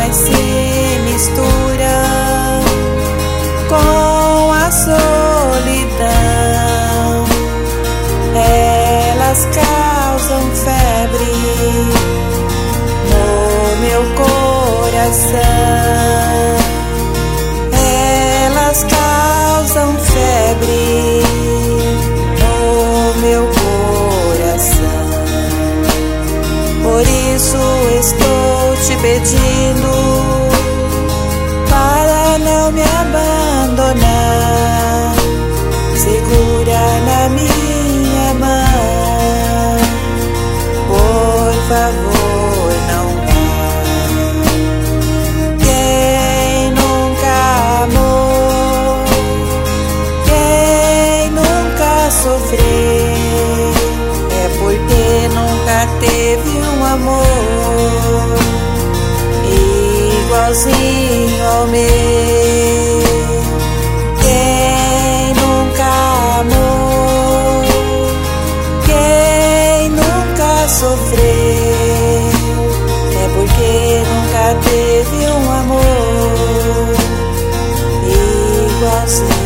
mas se misturam com a solidão. Elas causam febre no meu coração. Elas causam febre no meu coração. Por isso estou te pedindo para não me abandonar. Segura na minha mão, por favor, não vá. Quem nunca amou, quem nunca sofreu, é porque nunca teve um amor igualzinho ao meu. Quem nunca amou, quem nunca sofreu, é porque nunca teve um amor igualzinho